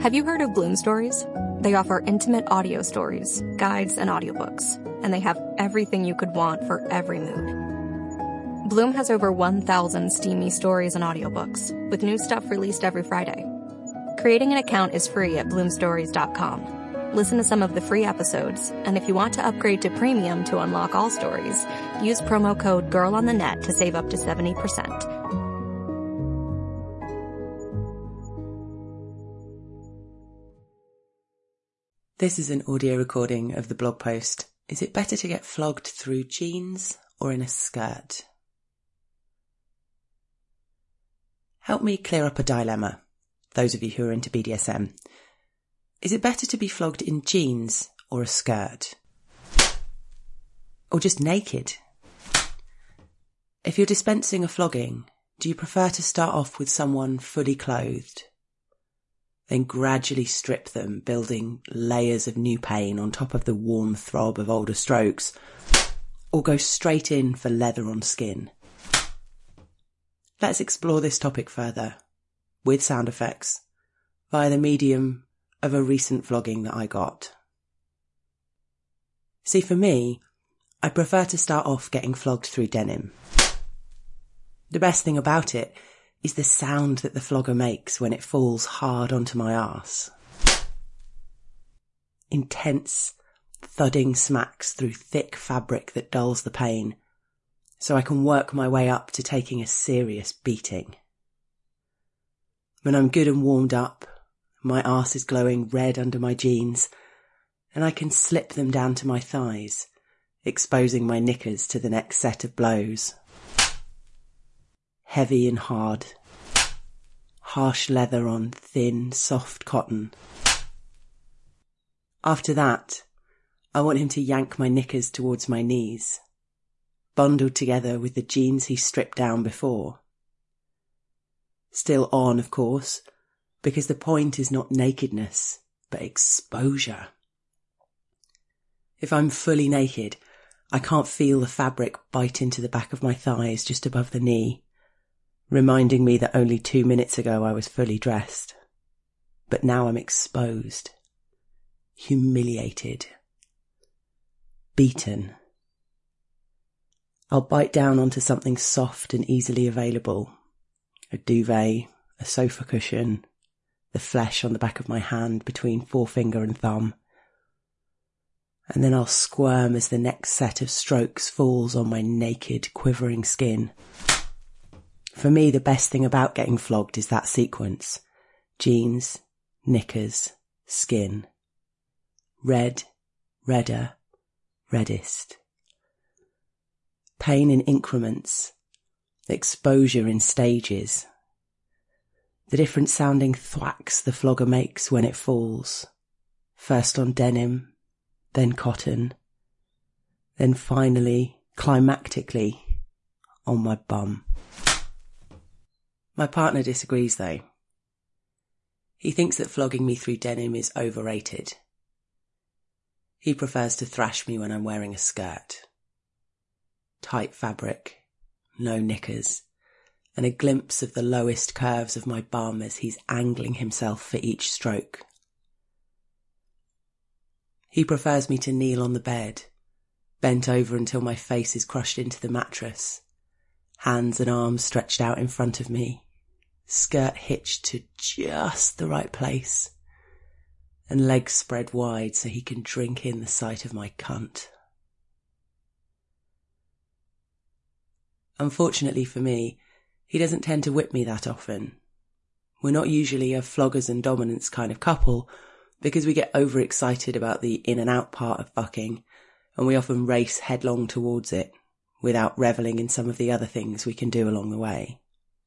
Have you heard of Bloom Stories? They offer intimate audio stories, guides, and audiobooks, and they have everything you could want for every mood. Bloom has over 1,000 steamy stories and audiobooks, with new stuff released every Friday. Creating an account is free at bloomstories.com. Listen to some of the free episodes, and if you want to upgrade to premium to unlock all stories, use promo code GIRLONTHENET to save up to 70%. This is an audio recording of the blog post, "Is it better to get flogged through jeans or in a skirt?" Help me clear up a dilemma, those of you who are into BDSM. Is it better to be flogged in jeans or a skirt? Or just naked? If you're dispensing a flogging, do you prefer to start off with someone fully clothed, then gradually strip them, building layers of new pain on top of the warm throb of older strokes, or go straight in for leather on skin? Let's explore this topic further, with sound effects, via the medium of a recent flogging that I got. See, for me, I prefer to start off getting flogged through denim. The best thing about it is the sound that the flogger makes when it falls hard onto my arse. Intense, thudding smacks through thick fabric that dulls the pain, so I can work my way up to taking a serious beating. When I'm good and warmed up, my arse is glowing red under my jeans, and I can slip them down to my thighs, exposing my knickers to the next set of blows. Heavy and hard, harsh leather on thin, soft cotton. After that, I want him to yank my knickers towards my knees, bundled together with the jeans he stripped down before. Still on, of course, because the point is not nakedness, but exposure. If I'm fully naked, I can't feel the fabric bite into the back of my thighs just above the knee, reminding me that only 2 minutes ago I was fully dressed. But now I'm exposed, humiliated, beaten. I'll bite down onto something soft and easily available. A duvet, a sofa cushion, the flesh on the back of my hand between forefinger and thumb. And then I'll squirm as the next set of strokes falls on my naked, quivering skin. For me, the best thing about getting flogged is that sequence. Jeans, knickers, skin. Red, redder, reddest. Pain in increments. Exposure in stages. The different sounding thwacks the flogger makes when it falls. First on denim, then cotton, then finally, climactically, on my bum. My partner disagrees though. He thinks that flogging me through denim is overrated. He prefers to thrash me when I'm wearing a skirt. Tight fabric, no knickers, and a glimpse of the lowest curves of my bum as he's angling himself for each stroke. He prefers me to kneel on the bed, bent over until my face is crushed into the mattress, hands and arms stretched out in front of me, skirt hitched to just the right place, and legs spread wide so he can drink in the sight of my cunt. Unfortunately for me, he doesn't tend to whip me that often. We're not usually a floggers and dominance kind of couple, because we get overexcited about the in and out part of fucking, and we often race headlong towards it, without revelling in some of the other things we can do along the way.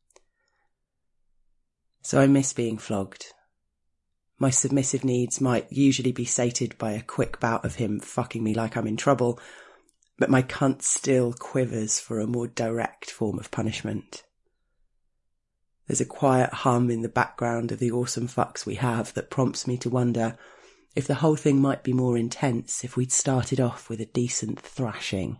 So I miss being flogged. My submissive needs might usually be sated by a quick bout of him fucking me like I'm in trouble, but my cunt still quivers for a more direct form of punishment. There's a quiet hum in the background of the awesome fucks we have that prompts me to wonder if the whole thing might be more intense if we'd started off with a decent thrashing.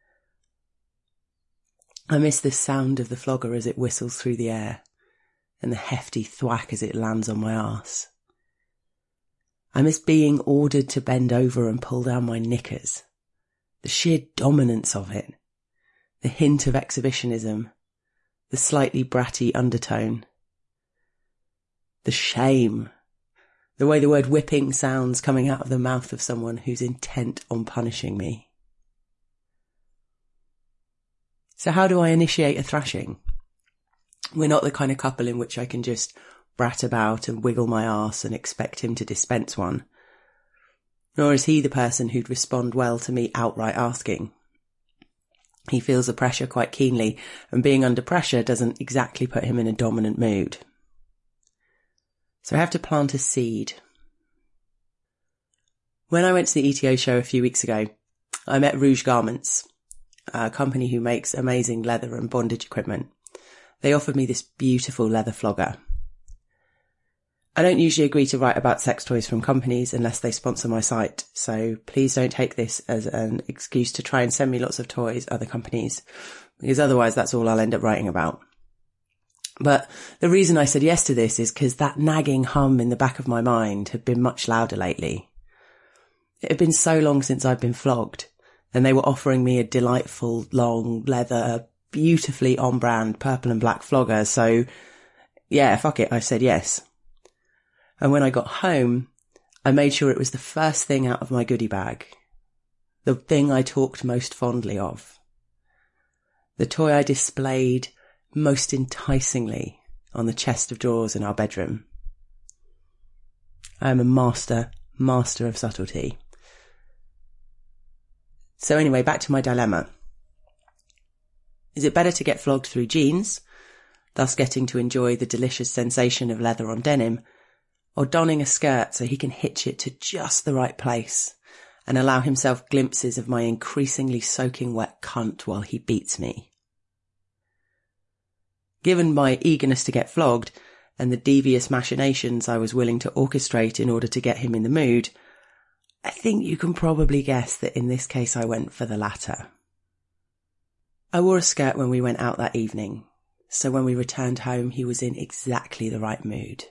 I miss the sound of the flogger as it whistles through the air, and the hefty thwack as it lands on my arse. I miss being ordered to bend over and pull down my knickers. The sheer dominance of it. The hint of exhibitionism. The slightly bratty undertone. The shame. The way the word whipping sounds coming out of the mouth of someone who's intent on punishing me. So how do I initiate a thrashing? We're not the kind of couple in which I can just brat about and wiggle my arse and expect him to dispense one. Nor is he the person who'd respond well to me outright asking. He feels the pressure quite keenly, and being under pressure doesn't exactly put him in a dominant mood. So I have to plant a seed. When I went to the ETO show a few weeks ago, I met Rouge Garments, a company who makes amazing leather and bondage equipment. They offered me this beautiful leather flogger. I don't usually agree to write about sex toys from companies unless they sponsor my site, so please don't take this as an excuse to try and send me lots of toys, other companies, because otherwise that's all I'll end up writing about. But the reason I said yes to this is because that nagging hum in the back of my mind had been much louder lately. It had been so long since I'd been flogged, and they were offering me a delightful, long, leather, beautifully on-brand purple and black flogger, so yeah, fuck it, I said yes. And when I got home, I made sure it was the first thing out of my goodie bag. The thing I talked most fondly of. The toy I displayed most enticingly on the chest of drawers in our bedroom. I am a master of subtlety. So anyway, back to my dilemma. Is it better to get flogged through jeans, thus getting to enjoy the delicious sensation of leather on denim, or donning a skirt so he can hitch it to just the right place and allow himself glimpses of my increasingly soaking wet cunt while he beats me? Given my eagerness to get flogged and the devious machinations I was willing to orchestrate in order to get him in the mood, I think you can probably guess that in this case I went for the latter. I wore a skirt when we went out that evening, so when we returned home he was in exactly the right mood.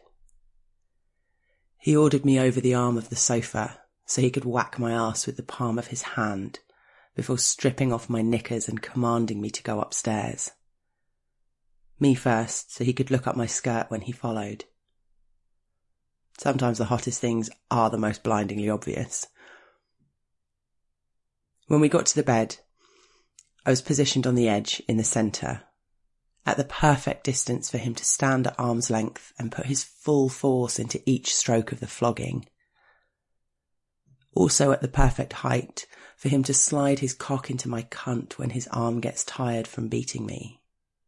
He ordered me over the arm of the sofa so he could whack my arse with the palm of his hand before stripping off my knickers and commanding me to go upstairs. Me first, so he could look up my skirt when he followed. Sometimes the hottest things are the most blindingly obvious. When we got to the bed, I was positioned on the edge in the centre, at the perfect distance for him to stand at arm's length and put his full force into each stroke of the flogging. Also at the perfect height for him to slide his cock into my cunt when his arm gets tired from beating me.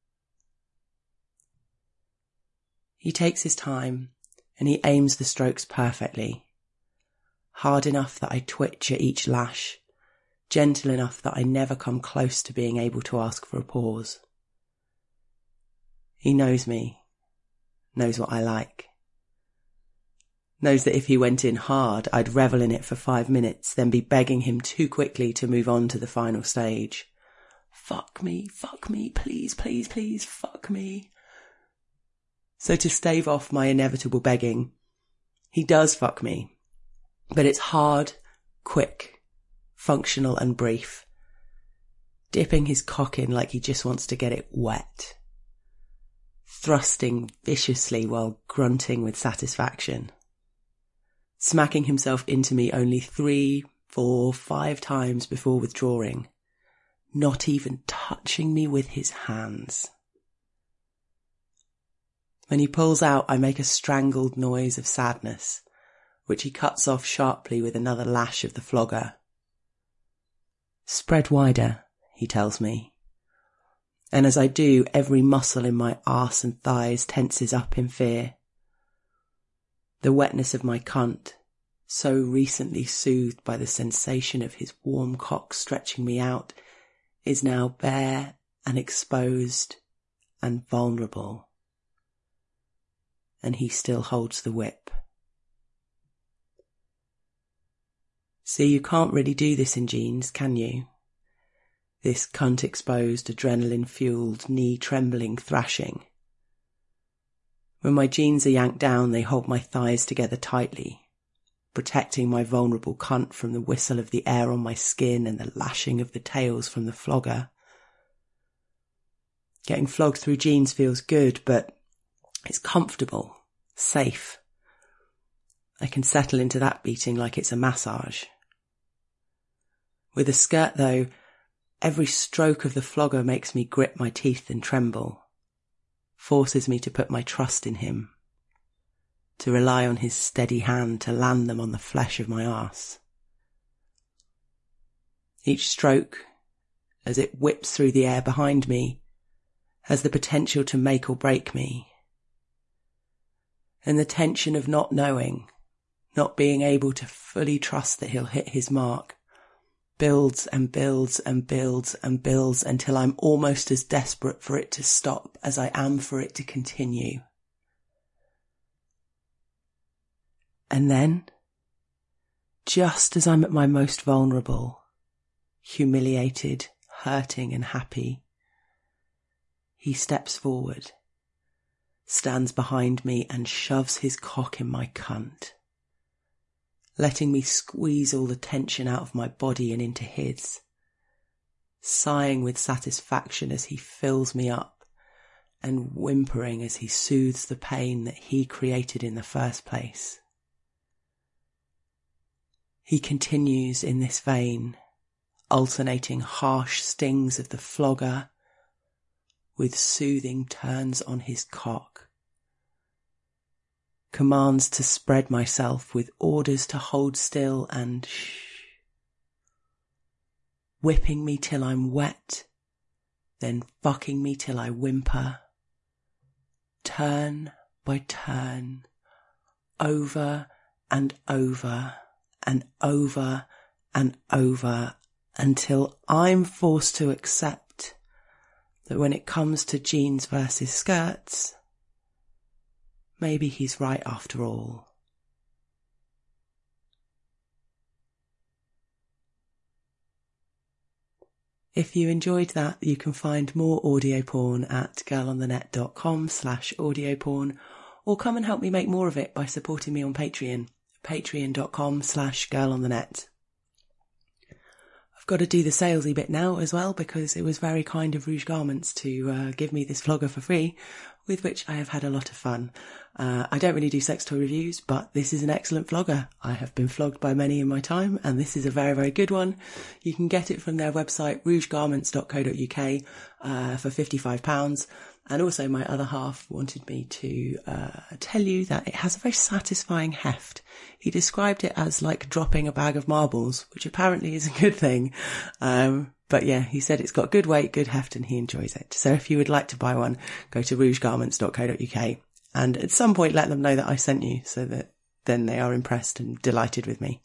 He takes his time and he aims the strokes perfectly, hard enough that I twitch at each lash, gentle enough that I never come close to being able to ask for a pause. He knows me, knows what I like, knows that if he went in hard, I'd revel in it for 5 minutes, then be begging him too quickly to move on to the final stage. Fuck me, please, please, please, fuck me. So to stave off my inevitable begging, he does fuck me, but it's hard, quick, functional and brief, dipping his cock in like he just wants to get it wet, thrusting viciously while grunting with satisfaction, smacking himself into me only 3, 4, 5 times before withdrawing, not even touching me with his hands. When he pulls out, I make a strangled noise of sadness, which he cuts off sharply with another lash of the flogger. Spread wider, he tells me. And as I do, every muscle in my arse and thighs tenses up in fear. The wetness of my cunt, so recently soothed by the sensation of his warm cock stretching me out, is now bare and exposed and vulnerable. And he still holds the whip. See, you can't really do this in jeans, can you? This cunt-exposed, adrenaline-fueled, knee-trembling thrashing. When my jeans are yanked down, they hold my thighs together tightly, protecting my vulnerable cunt from the whistle of the air on my skin and the lashing of the tails from the flogger. Getting flogged through jeans feels good, but it's comfortable, safe. I can settle into that beating like it's a massage. With a skirt, though, every stroke of the flogger makes me grit my teeth and tremble, forces me to put my trust in him, to rely on his steady hand to land them on the flesh of my arse. Each stroke, as it whips through the air behind me, has the potential to make or break me. And the tension of not knowing, not being able to fully trust that he'll hit his mark, builds and builds and builds and builds until I'm almost as desperate for it to stop as I am for it to continue. And then, just as I'm at my most vulnerable, humiliated, hurting and happy, he steps forward, stands behind me and shoves his cock in my cunt, letting me squeeze all the tension out of my body and into his, sighing with satisfaction as he fills me up and whimpering as he soothes the pain that he created in the first place. He continues in this vein, alternating harsh stings of the flogger with soothing turns on his cock, commands to spread myself with orders to hold still and shh, whipping me till I'm wet, then fucking me till I whimper, turn by turn, over and over and over and over, until I'm forced to accept that when it comes to jeans versus skirts, maybe he's right after all. If you enjoyed that, you can find more audio porn at girlonthenet.com/audio-porn, or come and help me make more of it by supporting me on Patreon, patreon.com/girlonthenet. I've got to do the salesy bit now as well, because it was very kind of Rouge Garments to give me this flogger for free, with which I have had a lot of fun. I don't really do sex toy reviews, but this is an excellent flogger. I have been flogged by many in my time, and this is a very, very good one. You can get it from their website, rougegarments.co.uk, for £55. And also my other half wanted me to tell you that it has a very satisfying heft. He described it as like dropping a bag of marbles, which apparently is a good thing. But yeah, he said it's got good weight, good heft, and he enjoys it. So if you would like to buy one, go to rougegarments.co.uk and at some point let them know that I sent you, so that then they are impressed and delighted with me.